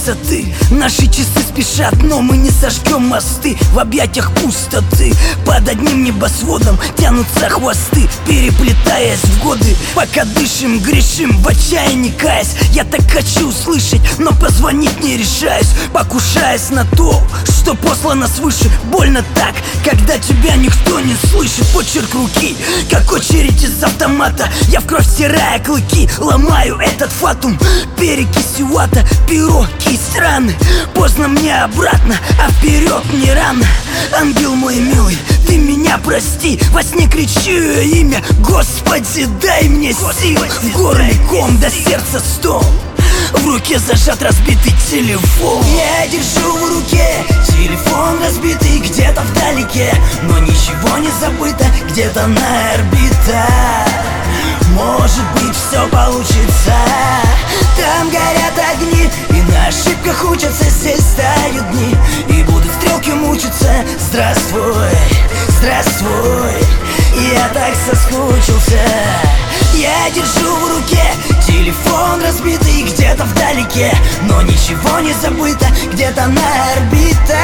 высоты. Наши часы спешат, но мы не сожгем мосты. В объятиях пустоты под одним небосводом тянутся хвосты, переплетаясь в годы. Пока дышим, грешим, в отчаянии каясь. Я так хочу услышать, но позвонить не решаюсь, покушаясь на то, что послано свыше. Больно так, когда тебя никто не слышит. Почерк руки, как очередь из автомата. Я в кровь стирая клыки, ломаю этот фатум. Перекисью вата, перо, кисть, раны. Поздно мне обратно, а вперед не рано. Ангел мой милый, ты меня прости. Во сне кричу имя, Господи, дай мне сил. В горле ком, до сердца стон, в руке зажат разбитый телефон. Я держу в руке телефон разбитый где-то вдалеке, но ничего не забыто где-то на орбитах. Может быть, все получится. Там горят огни, и на ошибках учатся. Здесь тают дни, и будут стрелки мучиться. Здравствуй, здравствуй, я так соскучился. Я держу в руке телефон разбитый где-то вдалеке, но ничего не забыто где-то на орбитах.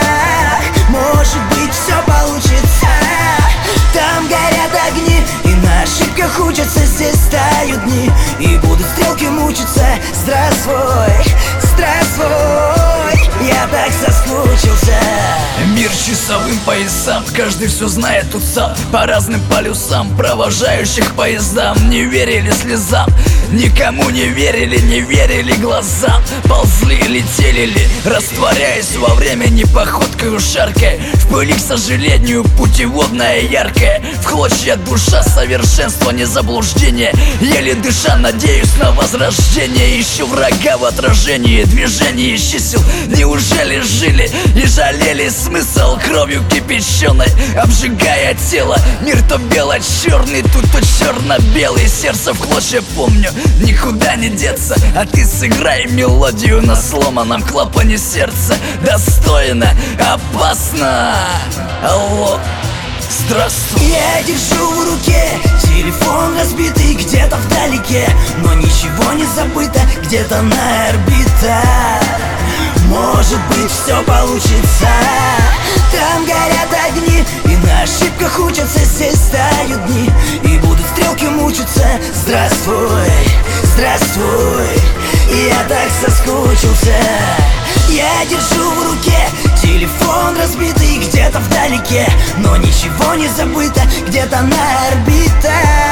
Может быть, все получится. Там горят огни, и на ошибках учатся. Здесь тают дни, и будут стрелки мучиться. Здравствуй, здравствуй, я так соскучился. Мир часовым поясам, каждый все знает тут сам. По разным полюсам провожающих поездам не верили слезам, никому не верили глазам. Ползли, летели ли, растворяясь во времени походкой шаркой. В пыли, к сожалению, путеводная яркая. В клочья душа, совершенство, не заблуждение. Еле дыша, надеюсь на возрождение. Ищу врага в отражении движений чисел. Неужели жили и жалели смысл кровью кипяченой, обжигая тело? Мир то бело-черный, тут то черно-белый. Сердце в клочья помню, никуда не деться. А ты сыграй мелодию на сломанном клапане сердца. Достойно, опасно. Алло, здравствуй. Я держу в руке телефон разбитый где-то вдалеке, но ничего не забыто где-то на орбитах. Может быть, все получится. Там горят огни, и на ошибках учатся. Здесь тают дни, и будут стрелки мучиться. Здравствуй, здравствуй, я так соскучился. Я держу в руке телефон разбитый где-то вдалеке, но ничего не забыто где-то на орбитах.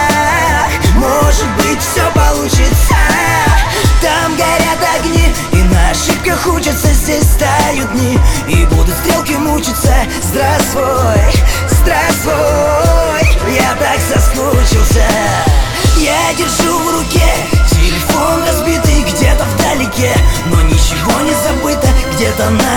Может быть, все получится. Там горят огни, и на ошибках учатся. Здесь тают дни, и будут стрелки мучиться. Здравствуй, здравствуй, я так соскучился. Я держу в руке телефон разбитый где-то вдалеке, но ничего не забыто где-то на